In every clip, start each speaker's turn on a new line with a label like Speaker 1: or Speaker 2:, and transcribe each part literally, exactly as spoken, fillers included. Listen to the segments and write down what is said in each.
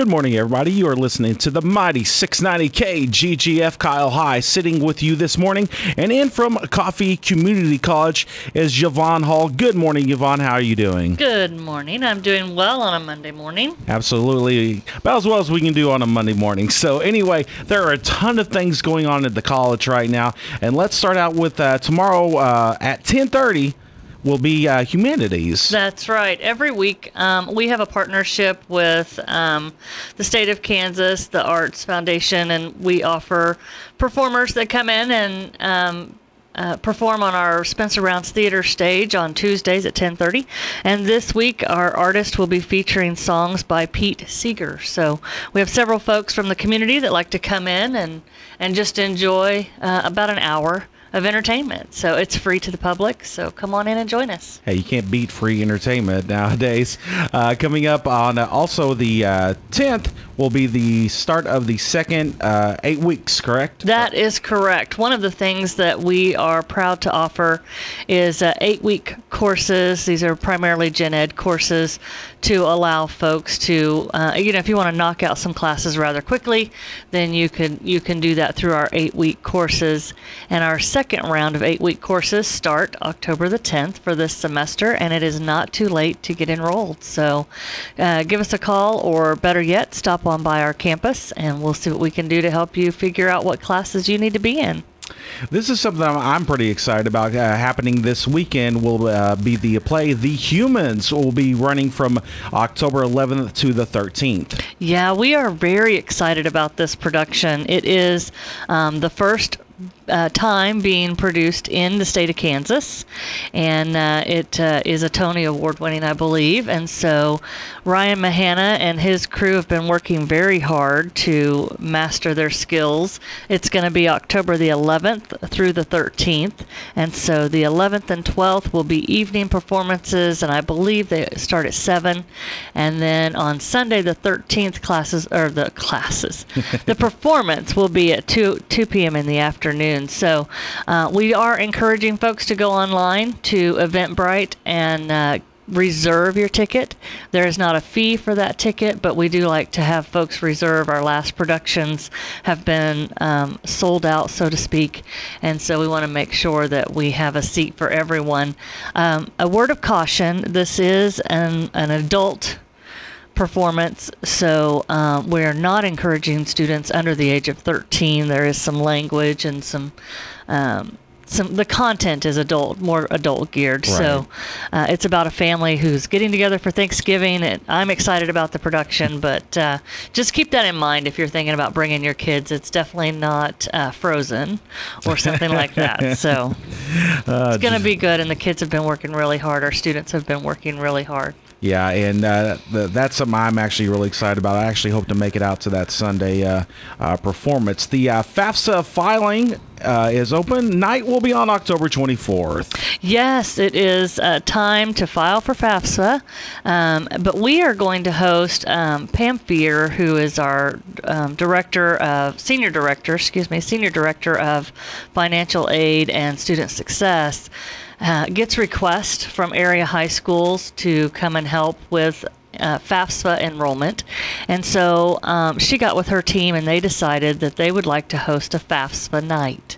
Speaker 1: Good morning, everybody. You are listening to the mighty six ninety K G G F. Kyle High sitting with you this morning. And in from Coffee Community College is Yvonne Hall. Good morning, Yvonne. How are you doing?
Speaker 2: Good morning. I'm doing well on a Monday morning.
Speaker 1: Absolutely. About as well as we can do on a Monday morning. So anyway, there are a ton of things going on at the college right now. And let's start out with uh, tomorrow uh, at ten thirty. Will be uh, humanities.
Speaker 2: That's right. Every week um, we have a partnership with um, the state of Kansas, the Arts Foundation, and we offer performers that come in and um, uh, perform on our Spencer Rounds Theater stage on Tuesdays at ten thirty. And this week our artist will be featuring songs by Pete Seeger. So we have several folks from the community that like to come in and, and just enjoy uh, about an hour of entertainment. So it's free to the public, so come on in and join us.
Speaker 1: Hey, you can't beat free entertainment nowadays. Uh, coming up on uh, also the uh, tenth will be the start of the second uh, eight weeks, correct?
Speaker 2: That is correct. One of the things that we are proud to offer is uh, eight-week courses. These are primarily gen ed courses to allow folks to, uh, you know, if you want to knock out some classes rather quickly, then you can you can do that through our eight-week courses. And our second round of eight-week courses start October the tenth for this semester, and it is not too late to get enrolled. So uh, give us a call, or better yet, stop on by our campus, and we'll see what we can do to help you figure out what classes you need to be in.
Speaker 1: This is something I'm pretty excited about. Uh, happening this weekend will uh, be the play The Humans. Will be running from October eleventh to the thirteenth.
Speaker 2: Yeah, we are very excited about this production. It is um, the first Uh, time being produced in the state of Kansas, and uh, it uh, is a Tony Award winning, I believe. And so Ryan Mahana and his crew have been working very hard to master their skills. It's going to be October the eleventh through the thirteenth, and so the eleventh and twelfth will be evening performances, and I believe they start at seven. And then on Sunday the thirteenth, classes or the classes the performance will be at two p.m. in the afternoon. So uh, we are encouraging folks to go online to Eventbrite and uh, reserve your ticket. There is not a fee for that ticket, but we do like to have folks reserve. Our last productions have been um, sold out, so to speak, and so we want to make sure that we have a seat for everyone. Um, a word of caution, this is an, an adult performance, so um, we're not encouraging students under the age of thirteen. There is some language and some um, some the content is adult, more adult geared. Right. So uh, it's about a family who's getting together for Thanksgiving, and I'm excited about the production, but uh, just keep that in mind if you're thinking about bringing your kids. It's definitely not uh, Frozen or something like that. So uh, it's going to be good, and the kids have been working really hard. Our students have been working really hard.
Speaker 1: Yeah, and uh, the, that's something I'm actually really excited about. I actually hope to make it out to that Sunday uh, uh, performance. The uh, FAFSA filing uh, is open. Night will be on October twenty-fourth.
Speaker 2: Yes, it is uh, time to file for FAFSA, um, but we are going to host um, Pam Fear, who is our um, director of, senior director, excuse me, senior director of financial aid and student success. Uh, gets requests from area high schools to come and help with uh, FAFSA enrollment. And so um, she got with her team, and they decided that they would like to host a FAFSA night.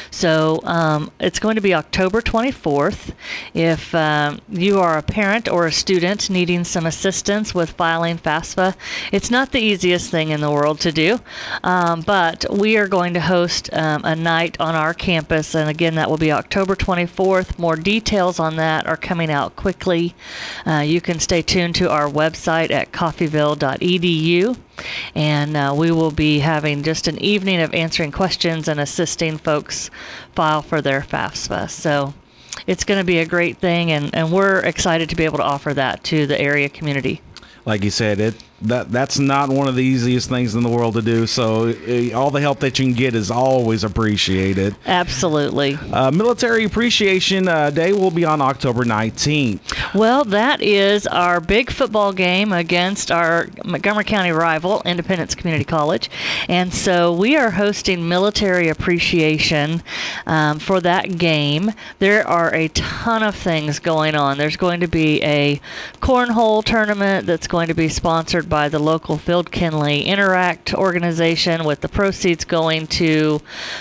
Speaker 2: So um, it's going to be October twenty-fourth. If um, you are a parent or a student needing some assistance with filing FAFSA, it's not the easiest thing in the world to do, um, but we are going to host um, a night on our campus, and again, that will be October twenty-fourth. More details on that are coming out quickly. Uh, you can stay tuned to our website at coffeyville dot e d u. And uh, we will be having just an evening of answering questions and assisting folks file for their FAFSA. So it's going to be a great thing, and, and we're excited to be able to offer that to the area community.
Speaker 1: Like you said, it that that's not one of the easiest things in the world to do. So uh, all the help that you can get is always appreciated.
Speaker 2: Absolutely.
Speaker 1: Uh, Military Appreciation uh, Day will be on October nineteenth.
Speaker 2: Well, that is our big football game against our Montgomery County rival, Independence Community College. And so we are hosting Military Appreciation um, for that game. There are a ton of things going on. There's going to be a cornhole tournament that's going to be sponsored sponsored by the local Field Kinley Interact organization, with the proceeds going to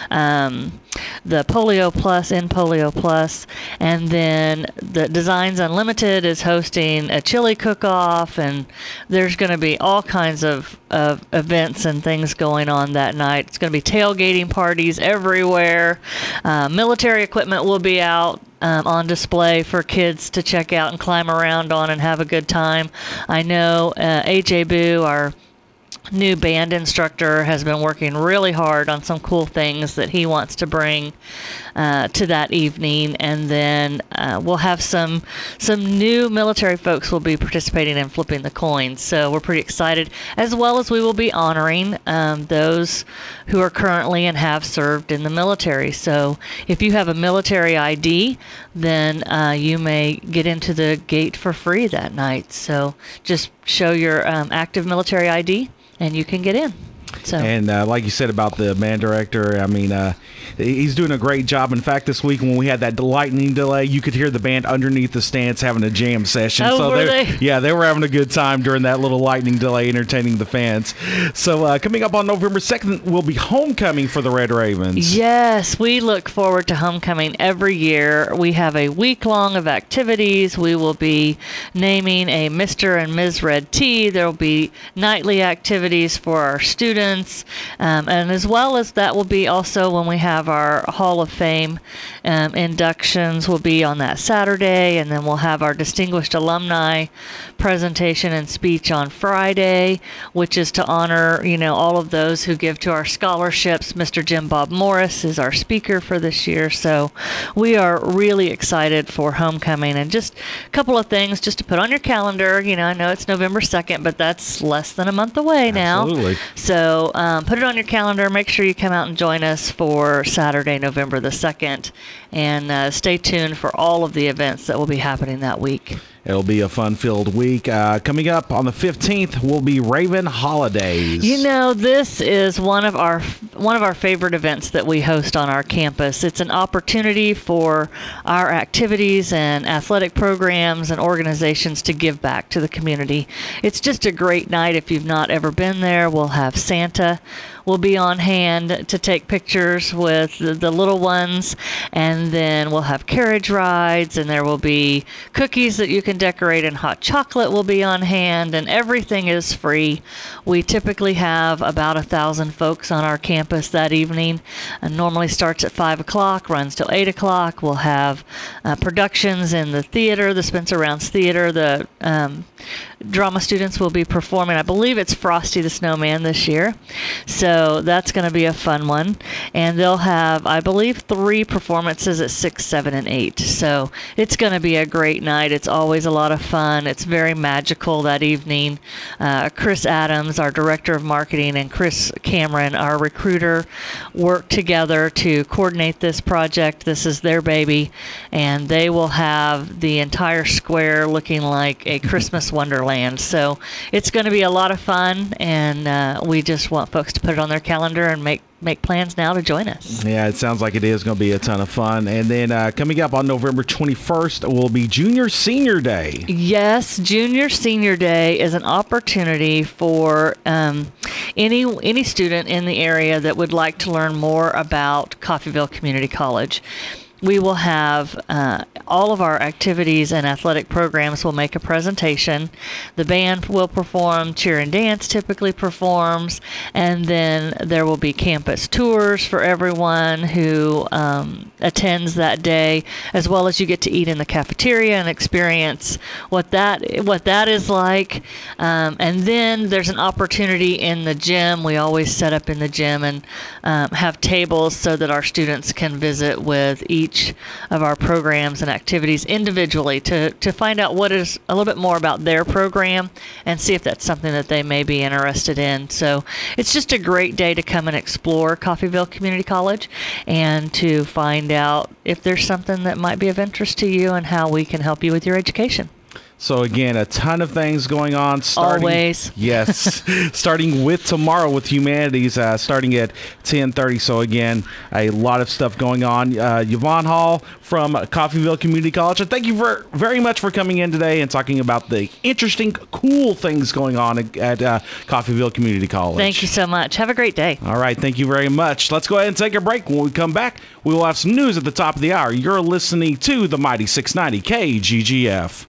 Speaker 2: um, the Polio Plus in Polio Plus. And then the Designs Unlimited is hosting a chili cook-off, and there's going to be all kinds of, of events and things going on that night. It's going to be tailgating parties everywhere. Uh, military equipment will be out Um, on display for kids to check out and climb around on and have a good time. I know uh, A J Boo, our new band instructor, has been working really hard on some cool things that he wants to bring uh, to that evening. And then uh, we'll have some some new military folks will be participating in flipping the coins. So we're pretty excited, as well as we will be honoring um, those who are currently and have served in the military. So if you have a military I D, then uh, you may get into the gate for free that night. So just show your um, active military I D and you can get in. So.
Speaker 1: And uh, like you said about the band director, I mean, uh, he's doing a great job. In fact, this week when we had that lightning delay, you could hear the band underneath the stands having a jam session.
Speaker 2: Oh,
Speaker 1: so
Speaker 2: were they?
Speaker 1: Yeah, they were having a good time during that little lightning delay, entertaining the fans. So uh, coming up on November second will be homecoming for the Red Ravens.
Speaker 2: Yes, we look forward to homecoming every year. We have a week long of activities. We will be naming a Mister and Miz Red T. There will be nightly activities for our students. Um, and as well as that will be also when we have our Hall of Fame um, inductions will be on that Saturday, and then we'll have our Distinguished Alumni presentation and speech on Friday, which is to honor, you know, all of those who give to our scholarships. Mister Jim Bob Morris is our speaker for this year, so we are really excited for homecoming. And just a couple of things just to put on your calendar. You know, I know it's November second, but that's less than a month away now.
Speaker 1: Absolutely.
Speaker 2: So um, put it on your calendar. Make sure you come out and join us for Saturday, November the second, and uh, stay tuned for all of the events that will be happening that week.
Speaker 1: It'll be a fun-filled week. Uh, coming up on the fifteenth will be Raven Holidays.
Speaker 2: You know, this is one of our one of our favorite events that we host on our campus. It's an opportunity for our activities and athletic programs and organizations to give back to the community. It's just a great night. If you've not ever been there, we'll have Santa will be on hand to take pictures with the, the little ones, and then we'll have carriage rides, and there will be cookies that you can decorate, and hot chocolate will be on hand, and everything is free. We typically have about a thousand folks on our campus that evening, and normally starts at five o'clock, runs till eight o'clock. We'll have uh, productions in the theater, the Spencer Rounds Theater. The um, drama students will be performing, I believe it's Frosty the Snowman this year, so that's going to be a fun one. And they'll have, I believe, three performances at six, seven, and eight. So it's going to be a great night. It's always a lot of fun. It's very magical that evening. Uh, Chris Adams, our director of marketing, and Chris Cameron, our recruiter, work together to coordinate this project. This is their baby, and they will have the entire square looking like a Christmas wonderland. So it's going to be a lot of fun, and uh, we just want folks to put it on their calendar and make make plans now to join us.
Speaker 1: Yeah, it sounds like it is going to be a ton of fun. And then uh, coming up on November twenty-first will be Junior Senior Day.
Speaker 2: Yes, Junior Senior Day is an opportunity for um, any any student in the area that would like to learn more about Coffeyville Community College. We will have uh, all of our activities and athletic programs will make a presentation. The band will perform, cheer and dance typically performs, and then there will be campus tours for everyone who um, attends that day, as well as you get to eat in the cafeteria and experience what that what that is like. Um, and then there's an opportunity in the gym. We always set up in the gym and um, have tables so that our students can visit with each of our programs and activities individually to, to find out what is a little bit more about their program and see if that's something that they may be interested in. So it's just a great day to come and explore Coffeyville Community College and to find out if there's something that might be of interest to you and how we can help you with your education.
Speaker 1: So again, a ton of things going on. Starting,
Speaker 2: Always.
Speaker 1: Yes. Starting with tomorrow with Humanities, uh, starting at ten thirty. So again, a lot of stuff going on. Uh, Yvonne Hall from Coffeyville Community College. And thank you for, very much for coming in today and talking about the interesting, cool things going on at, at uh, Coffeyville Community College.
Speaker 2: Thank you so much. Have a great day.
Speaker 1: All right. Thank you very much. Let's go ahead and take a break. When we come back, we will have some news at the top of the hour. You're listening to the Mighty six ninety K G G F.